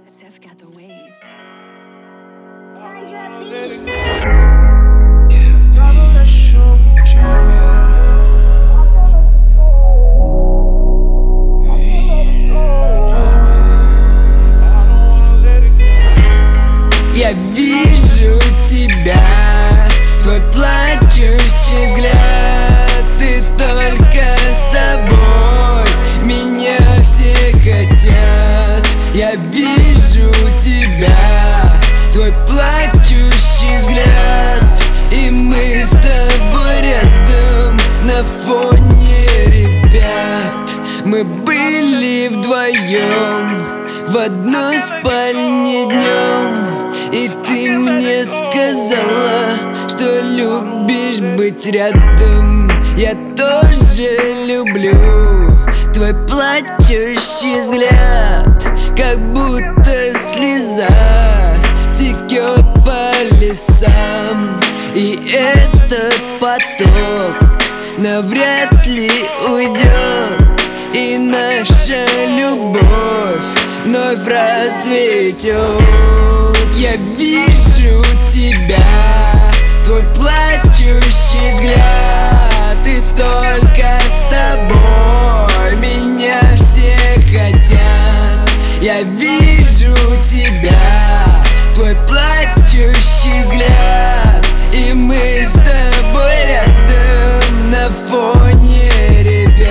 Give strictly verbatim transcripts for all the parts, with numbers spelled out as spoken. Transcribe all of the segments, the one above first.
Seth got the waves. Я вижу тебя, твой плачущий взгляд, и только с тобой меня все хотят. Я вижу тебя, твой плачущий взгляд, и мы с тобой рядом на фоне ребят. Мы были вдвоем в одной спальне днем, и ты мне сказала, что любишь быть рядом. Я тоже люблю твой плачущий взгляд, как будто слеза текет по лесам. И этот поток навряд ли уйдет, и наша любовь вновь расцветет. Я вижу тебя, твой плачущий взгляд, и только с тобой меня все хотят. Я вижу тебя, твой плачущий взгляд, и мы с тобой рядом на фоне ребят.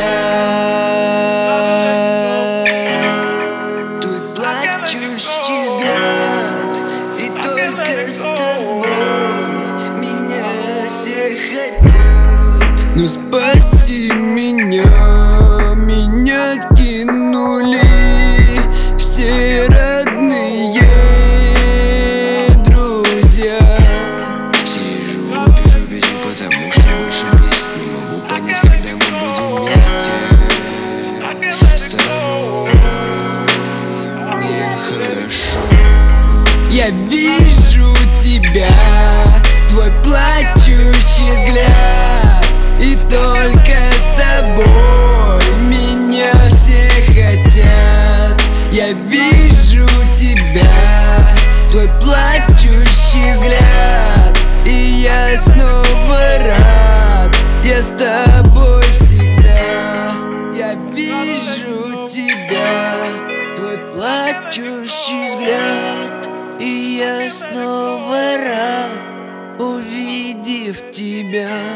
Твой плачущий взгляд, и только с тобой меня все хотят. Ну спаси меня, меня кинули все родные друзья. Сижу, пишу песню, потому что больше месяц не могу понять, когда мы будем вместе с тобой. Мне хорошо. Я вижу тебя, твой плачущий взгляд, и только с тобой меня все хотят. Я вижу тебя, твой плачущий взгляд, и я снова рад, я с тобой всегда. Я вижу тебя, твой плачущий взгляд, и я снова рад, увидев тебя.